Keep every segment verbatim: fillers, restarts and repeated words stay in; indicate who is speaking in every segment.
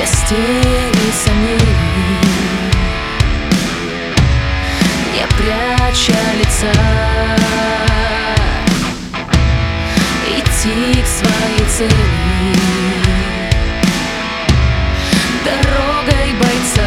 Speaker 1: без тени сомнений, не пряча лица, идти к своей цели дорогой бойца.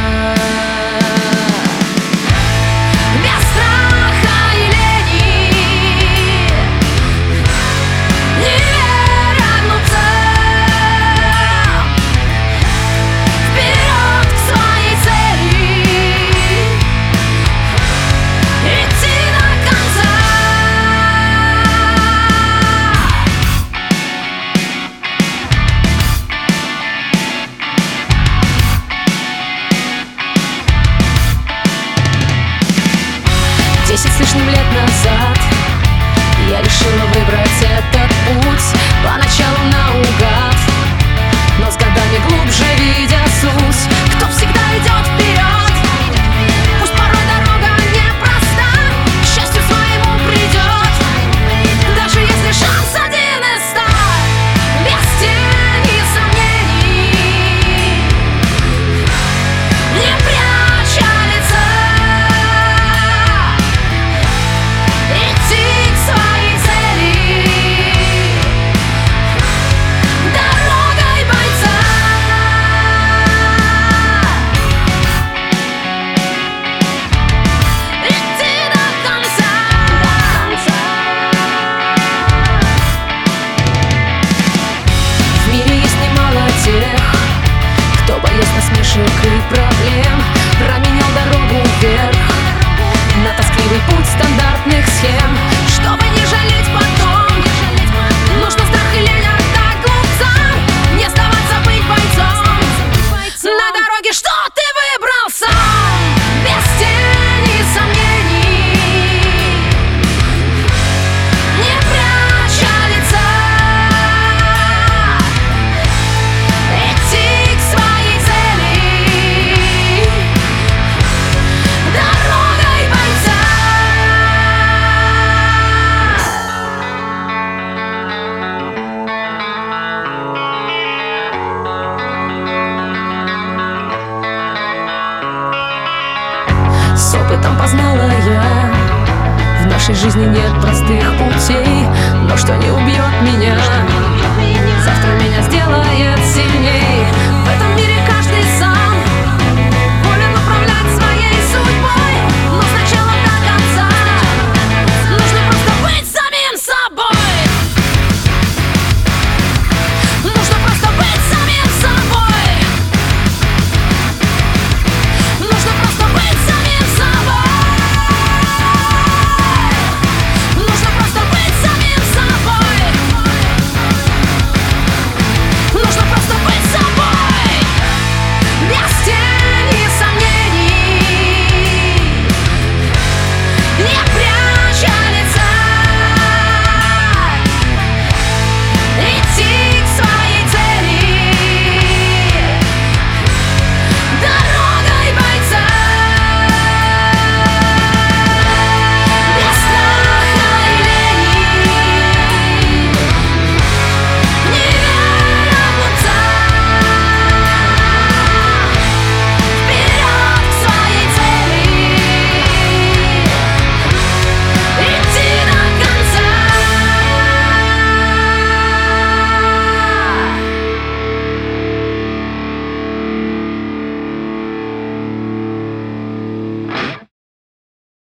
Speaker 1: Десять с лишним лет назад я решила выбрать этот путь, поначалу наугад, но с годами глубже видя суть. Кто всегда идет вперед, пусть порой дорога непроста, к счастью своему придет, даже если шанс один из ста, без тени сомнений, не пряча лица, кто боясь насмешек и проблем променял дорогу вверх на тоскливый путь стандартных схем. Чтобы не жалеть потом, нужно страх и лень отдать глупцам, не сдаваться, быть бойцом на дороге, что ты выбрал сам, без тени сомнений, не пряча лица, с опытом познала я, в нашей жизни нет простых путей, но что не убьет меня, завтра меня